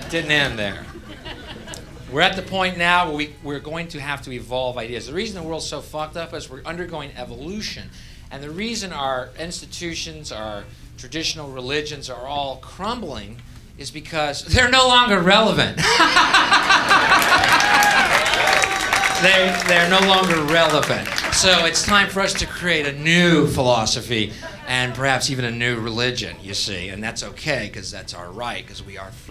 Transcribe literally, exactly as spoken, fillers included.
Didn't end there. We're at the point now where we, we're going to have to evolve ideas. The reason the world's so fucked up is we're undergoing evolution. And the reason our institutions, our traditional religions are all crumbling is because they're no longer relevant. they, they're no longer relevant. So it's time for us to create a new philosophy and perhaps even a new religion, you see. And that's okay, because that's our right, because we are free.